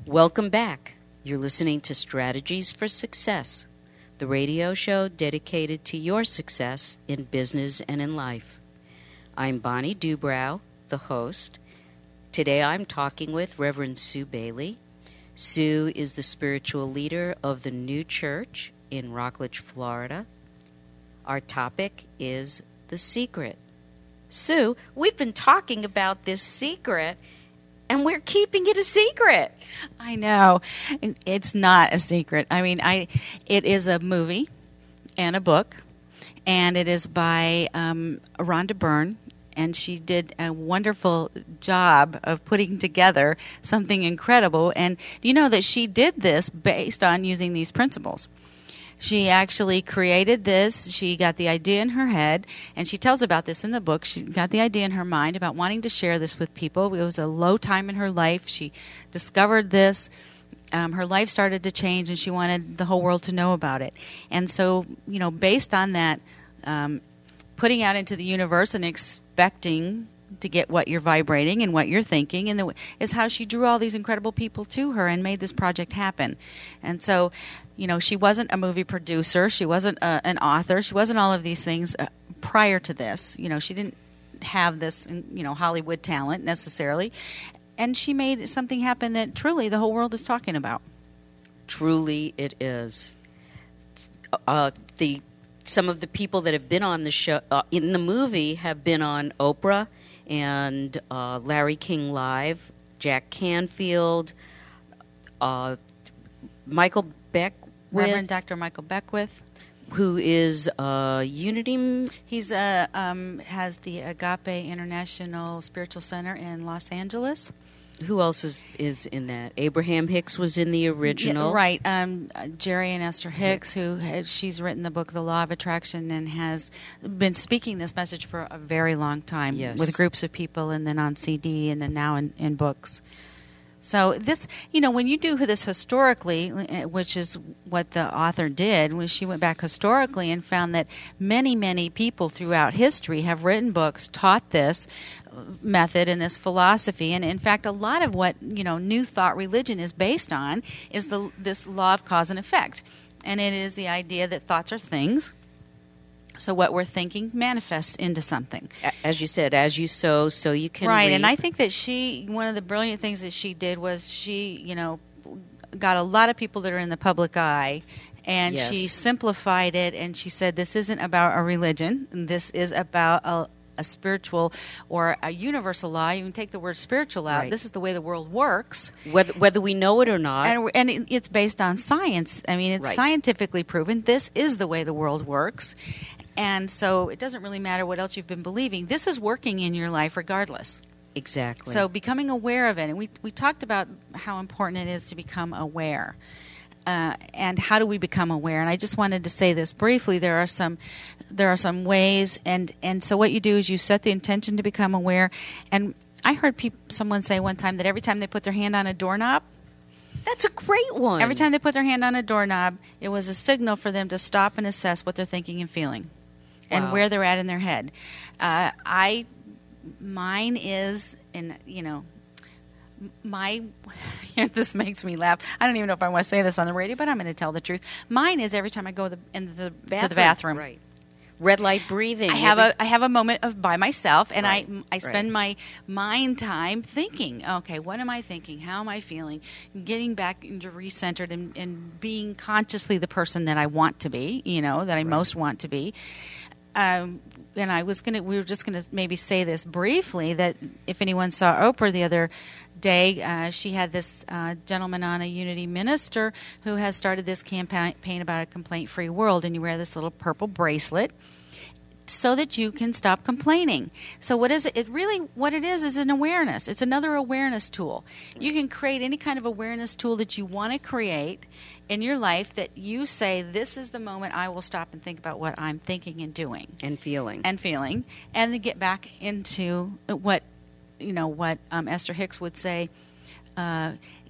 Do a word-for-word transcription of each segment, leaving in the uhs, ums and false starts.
Welcome back. You're listening to Strategies for Success, the radio show dedicated to your success in business and in life. I'm Bonnie Dubrow, the host. Today I'm talking with Reverend Sue Bailey. Sue is the spiritual leader of the New Church in Rockledge, Florida. Our topic is The Secret. Sue, we've been talking about this secret, and we're keeping it a secret. I know. It's not a secret. I mean, I it is a movie and a book, and it is by um, Rhonda Byrne, and she did a wonderful job of putting together something incredible. And do you know that she did this based on using these principles? She actually created this. She got the idea in her head, and she tells about this in the book. She got the idea in her mind about wanting to share this with people. It was a low time in her life. She discovered this. Um, her life started to change, and she wanted the whole world to know about it. And so, you know, based on that, um, putting out into the universe and expecting to get what you're vibrating and what you're thinking, and the, is how she drew all these incredible people to her and made this project happen. And so, you know, she wasn't a movie producer. She wasn't a, an author. She wasn't all of these things uh, prior to this. You know, she didn't have this, you know, Hollywood talent necessarily. And she made something happen that truly the whole world is talking about. Truly it is. Uh, the some of the people that have been on the show, uh, in the movie, have been on Oprah and uh, Larry King Live, Jack Canfield, uh, Michael Beckwith. Reverend Doctor Michael Beckwith. Who is uh, Unity? He's uh, um, has the Agape International Spiritual Center in Los Angeles. Who else is, is in that? Abraham Hicks was in the original. Yeah, right. Um, Jerry and Esther Hicks, Hicks. who has, she's written the book The Law of Attraction and has been speaking this message for a very long time yes. with groups of people, and then on C D, and then now in, in books. So this, you know, when you do this historically, which is what the author did, when she went back historically and found that many, many people throughout history have written books, taught this method and this philosophy. And in fact, a lot of what, you know, New Thought religion is based on is the this law of cause and effect. And it is the idea that thoughts are things. So what we're thinking manifests into something. As you said, as you sow, so you can Right, reap. And I think that she, one of the brilliant things that she did was she, you know, got a lot of people that are in the public eye, and yes. she simplified it, and she said this isn't about a religion, this is about a, a spiritual or a universal law. You can take the word spiritual out. Right. This is the way the world works. Whether, whether we know it or not. And, and it, it's based on science. I mean, it's right. scientifically proven. This is the way the world works. And so it doesn't really matter what else you've been believing. This is working in your life regardless. Exactly. So becoming aware of it. And we, we talked about how important it is to become aware. Uh, and how do we become aware? And I just wanted to say this briefly. There are some there are some ways. And, and so what you do is you set the intention to become aware. And I heard peop- someone say one time that every time they put their hand on a doorknob, that's a great one. Every time they put their hand on a doorknob, it was a signal for them to stop and assess what they're thinking and feeling. And wow. where they're at in their head. Uh, I, mine is, and you know, my, this makes me laugh. I don't even know if I want to say this on the radio, but I'm going to tell the truth. Mine is every time I go the, in the, bathroom. to the bathroom. Right. Red light breathing. I have every... a I have a moment of by myself, and right. I I spend right. my mind time thinking. Okay, what am I thinking? How am I feeling? Getting back into recentered and, and being consciously the person that I want to be. You know, that I right. most want to be. Um, and I was gonna. We were just gonna maybe say this briefly that if anyone saw Oprah the other day, uh, she had this uh, gentleman on, a Unity minister, who has started this campaign about a complaint-free world, and you wear this little purple bracelet so that you can stop complaining. So what is it? It really, what it is, is an awareness. It's another awareness tool. You can create any kind of awareness tool that you want to create in your life that you say, this is the moment I will stop and think about what I'm thinking and doing. And feeling. And feeling. And then get back into what, you know, what um, Esther Hicks would say, uh,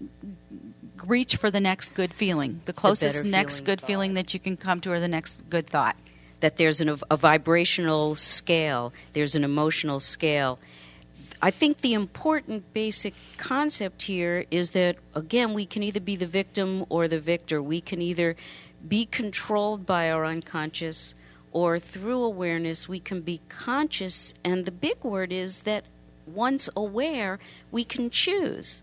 reach for the next good feeling. The closest the next feeling good thought. feeling that you can come to, or the next good thought. That there's an, a vibrational scale, there's an emotional scale. I think the important basic concept here is that, again, we can either be the victim or the victor. We can either be controlled by our unconscious, or through awareness we can be conscious. And the big word is that once aware, we can choose.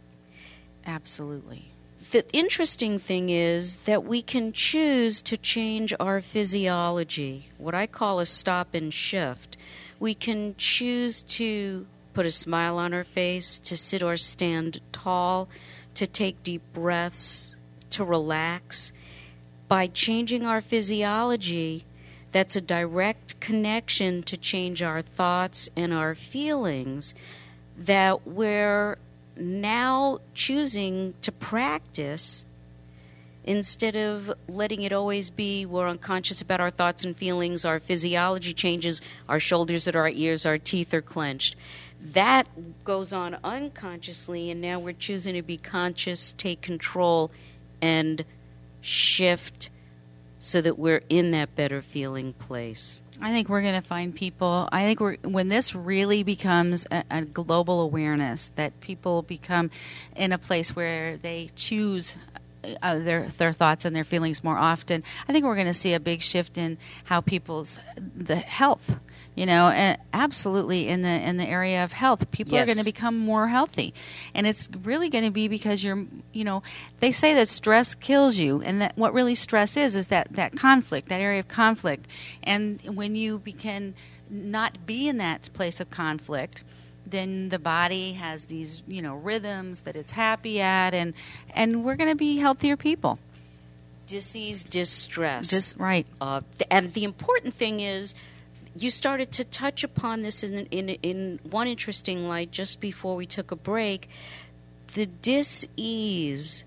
Absolutely. The interesting thing is that we can choose to change our physiology, what I call a stop and shift. We can choose to put a smile on our face, to sit or stand tall, to take deep breaths, to relax. By changing our physiology, that's a direct connection to change our thoughts and our feelings that we're now choosing to practice instead of letting it always be we're unconscious about our thoughts and feelings, our physiology changes, our shoulders at our ears, our teeth are clenched. That goes on unconsciously, and now we're choosing to be conscious, take control, and shift so that we're in that better feeling place. I think we're going to find people, I think we're, when this really becomes a, a global awareness, that people become in a place where they choose uh, their their thoughts and their feelings more often, I think we're going to see a big shift in how people's, the health, you know, and absolutely in the in the area of health. People Yes. are going to become more healthy. And it's really going to be because you're, you know, they say that stress kills you, and that what really stress is is that, that conflict, that area of conflict. And when you can not be in that place of conflict, then the body has these, you know, rhythms that it's happy at, and and we're going to be healthier people. Disease, distress. Just right. Uh, th- and the important thing is, you started to touch upon this in, in in one interesting light just before we took a break. The dis-ease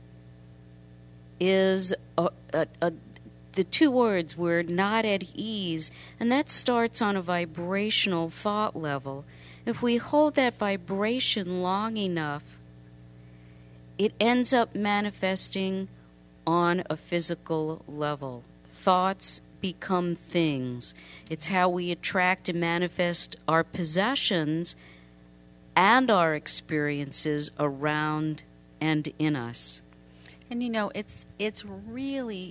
is a, a, a, the two words, we're not at ease, and that starts on a vibrational thought level. If we hold that vibration long enough, it ends up manifesting on a physical level. Thoughts become things. It's how we attract and manifest our possessions and our experiences around and in us. And you know, it's it's really,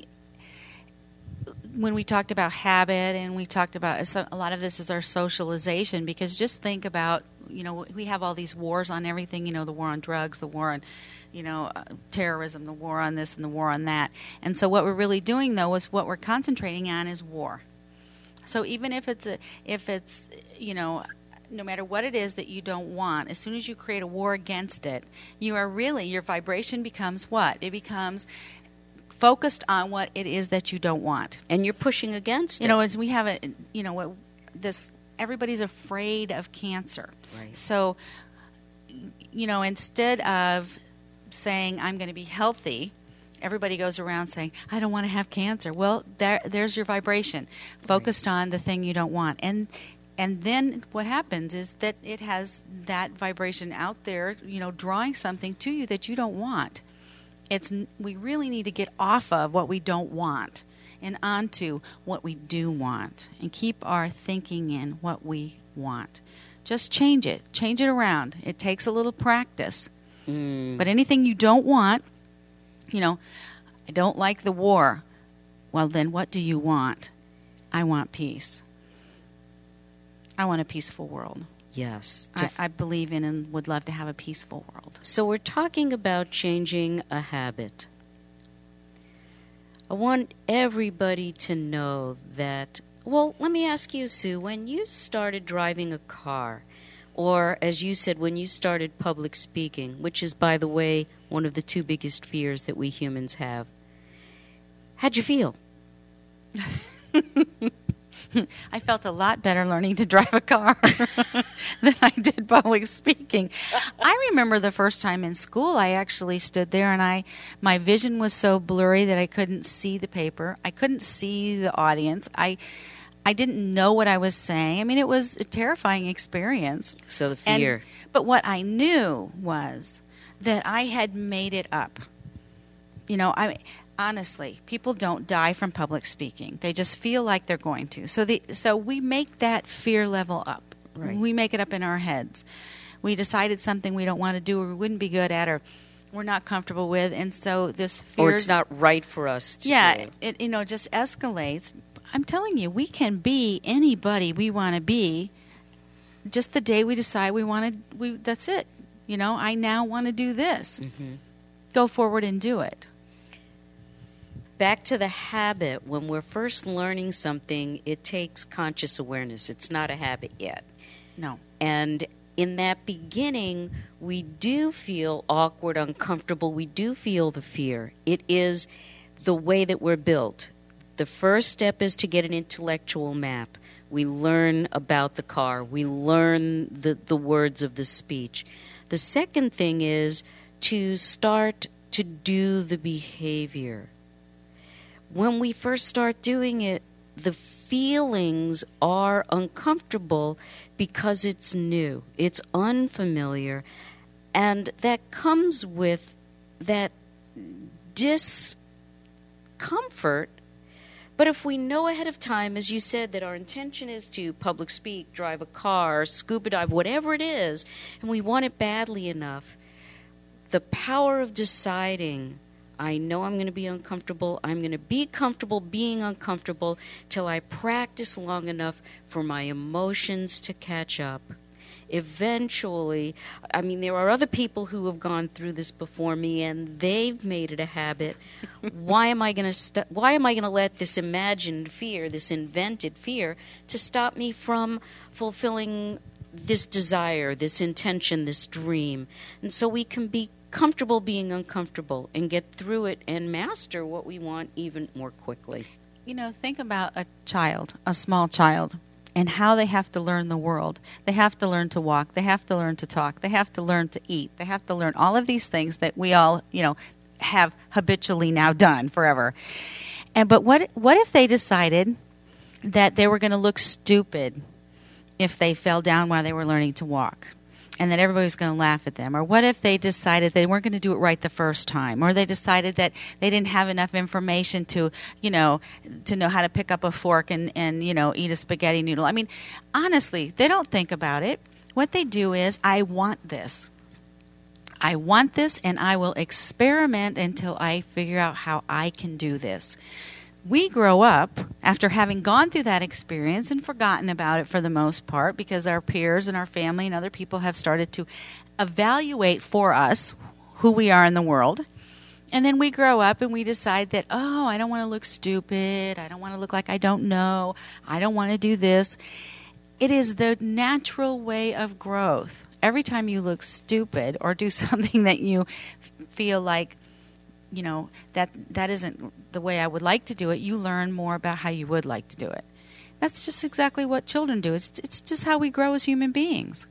when we talked about habit and we talked about a lot of this is our socialization, because just think about, you know, we have all these wars on everything, you know, the war on drugs, the war on, you know, uh, terrorism, the war on this and the war on that. And so what we're really doing, though, is what we're concentrating on is war. So even if it's, a, if it's, you know, no matter what it is that you don't want, as soon as you create a war against it, you are really, your vibration becomes what? It becomes focused on what it is that you don't want. And you're pushing against You it. know, as we have a, you know, what this, everybody's afraid of cancer. Right. So, you know, instead of saying, I'm going to be healthy, everybody goes around saying, I don't want to have cancer. Well, there, there's your vibration, focused on the thing you don't want. And and then what happens is that it has that vibration out there, you know, drawing something to you that you don't want. It's we really need to get off of what we don't want and onto what we do want, and keep our thinking in what we want. Just change it. Change it around. It takes a little practice. Mm. But anything you don't want, you know, I don't like the war. Well, then what do you want? I want peace. I want a peaceful world. Yes. I, I believe in and would love to have a peaceful world. So we're talking about changing a habit. I want everybody to know that, well, let me ask you, Sue, when you started driving a car, or as you said, when you started public speaking, which is, by the way, one of the two biggest fears that we humans have, how'd you feel? I felt a lot better learning to drive a car than I did public speaking. I remember the first time in school, I actually stood there and I, my vision was so blurry that I couldn't see the paper. I couldn't see the audience. I, I didn't know what I was saying. I mean, it was a terrifying experience. So the And- fear. but what I knew was that I had made it up. You know, I honestly, people don't die from public speaking. They just feel like they're going to. So the so we make that fear level up. Right. We make it up in our heads. we decided something we don't want to do or we wouldn't be good at or we're not comfortable with, and so this fear, or it's not right for us to yeah, do. it you know just escalates. I'm telling you, we can be anybody we want to be. Just the day we decide we want to, we that's it. You know, I now want to do this. Mm-hmm. Go forward and do it. Back to the habit. When we're first learning something, it takes conscious awareness. It's not a habit yet. No. And in that beginning, we do feel awkward, uncomfortable. We do feel the fear. It is the way that we're built. The first step is to get an intellectual map. We learn about the car. We learn the, the words of the speech. The second thing is to start to do the behavior. When we first start doing it, the feelings are uncomfortable because it's new, it's unfamiliar, and that comes with that discomfort. But if we know ahead of time, as you said, that our intention is to public speak, drive a car, scuba dive, whatever it is, and we want it badly enough, the power of deciding, I know I'm going to be uncomfortable. I'm going to be comfortable being uncomfortable till I practice long enough for my emotions to catch up. Eventually, I mean, there are other people who have gone through this before me, and they've made it a habit. Why am I going to st- Why am I going to let this imagined fear, this invented fear, to stop me from fulfilling this desire, this intention, this dream? And so we can be comfortable being uncomfortable and get through it and master what we want even more quickly. You know, think about a child, a small child, and how they have to learn the world. They have to learn to walk. They have to learn to talk. They have to learn to eat. They have to learn all of these things that we all, you know, have habitually now done forever. And but what what if they decided that they were going to look stupid if they fell down while they were learning to walk? And that everybody was going to laugh at them? Or what if they decided they weren't going to do it right the first time? Or they decided that they didn't have enough information to, you know, to know how to pick up a fork and, and, you know, eat a spaghetti noodle. I mean, honestly, they don't think about it. What they do is, I want this. I want this, and I will experiment until I figure out how I can do this. We grow up after having gone through that experience and forgotten about it for the most part because our peers and our family and other people have started to evaluate for us who we are in the world. And then we grow up and we decide that, oh, I don't want to look stupid. I don't want to look like I don't know. I don't want to do this. It is the natural way of growth. Every time you look stupid or do something that you feel like, you know, that that isn't the way I would like to do it, you learn more about how you would like to do it. That's just exactly what children do. It's it's just how we grow as human beings.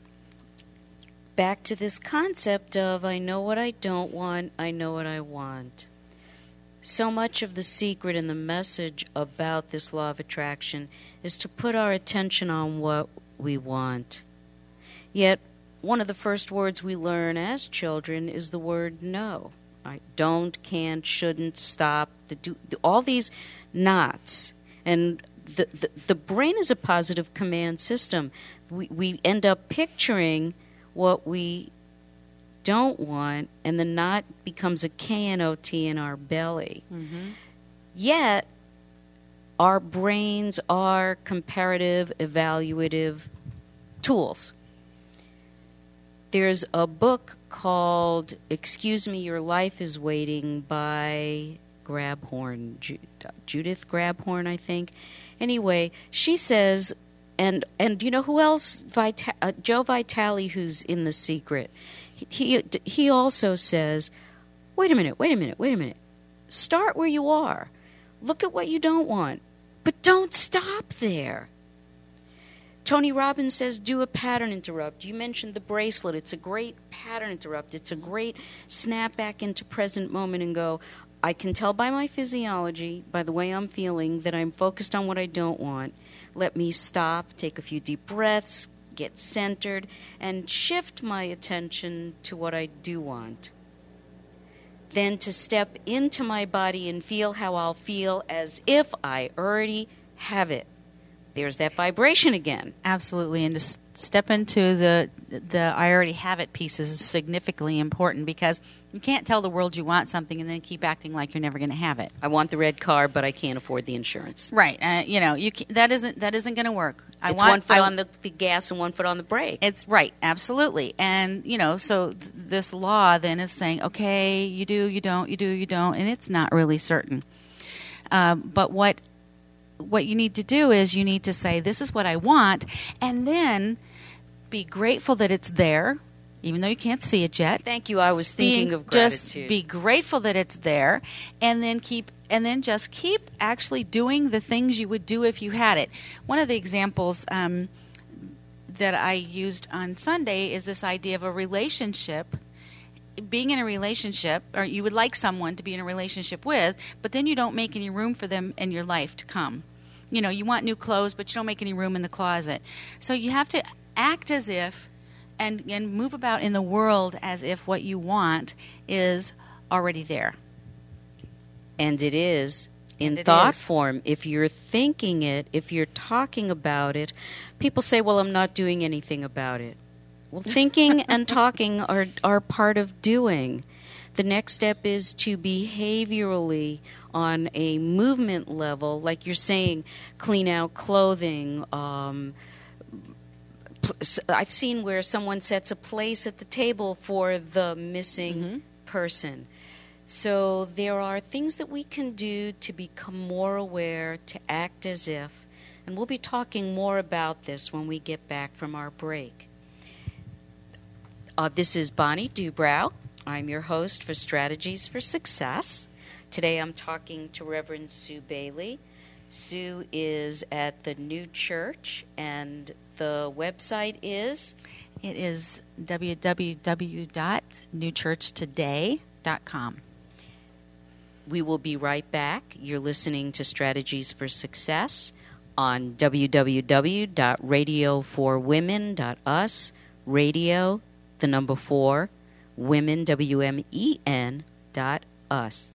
Back to this concept of I know what I don't want, I know what I want. So much of the secret and the message about this law of attraction is to put our attention on what we want. Yet, one of the first words we learn as children is the word no. I don't, can't, shouldn't, stop, the do, the, all these nots. And the, the, the brain is a positive command system. We, we end up picturing what we don't want, and the knot becomes a K N O T in our belly. Mm-hmm. Yet, our brains are comparative, evaluative tools. There's a book called Excuse Me, Your Life is Waiting by Grabhorn, Ju- Judith Grabhorn, I think. Anyway, she says, and and you know who else? Vita- uh, Joe Vitale, who's in The Secret. He, he he also says, wait a minute, wait a minute, wait a minute. Start where you are. Look at what you don't want, but don't stop there. Tony Robbins says, do a pattern interrupt. You mentioned the bracelet. It's a great pattern interrupt. It's a great snap back into present moment and go, I can tell by my physiology, by the way I'm feeling, that I'm focused on what I don't want. Let me stop, take a few deep breaths, get centered, and shift my attention to what I do want. Then to step into my body and feel how I'll feel as if I already have it. There's that vibration again. Absolutely. And to s- step into the the I already have it piece is significantly important, because you can't tell the world you want something and then keep acting like you're never going to have it. I want the red car, but I can't afford the insurance. Right. Uh, you know, you can, that isn't that isn't going to work. I It's want, one foot I, on the, the gas and one foot on the brake. It's right, absolutely. And, you know, so th- this law then is saying, okay, you do, you don't, you do, you don't, and it's not really certain. Um, but what what you need to do is you need to say, this is what I want, and then be grateful that it's there, even though you can't see it yet. Thank you. I was thinking Being- of gratitude. Just be grateful that it's there, and then keep and then just keep actually doing the things you would do if you had it. One of the examples um, that I used on Sunday is this idea of a relationship. Being in a relationship, or you would like someone to be in a relationship with, but then you don't make any room for them in your life to come. You know, you want new clothes, but you don't make any room in the closet. So you have to act as if and, and move about in the world as if what you want is already there. And it is in And it thought is. form. If you're thinking it, if you're talking about it, people say, well, I'm not doing anything about it. Well, thinking and talking are, are part of doing. The next step is to behaviorally, on a movement level, like you're saying, clean out clothing. Um, pl- s- I've seen where someone sets a place at the table for the missing Mm-hmm. person. So there are things that we can do to become more aware, to act as if, and we'll be talking more about this when we get back from our break. Uh, this is Bonnie Dubrow. I'm your host for Strategies for Success. Today I'm talking to Reverend Sue Bailey. Sue is at the New Church, and the website is? It is w w w dot new church today dot com. We will be right back. You're listening to Strategies for Success on w w w dot radio for women dot u s, radio, the number four, women, W M E N, dot us.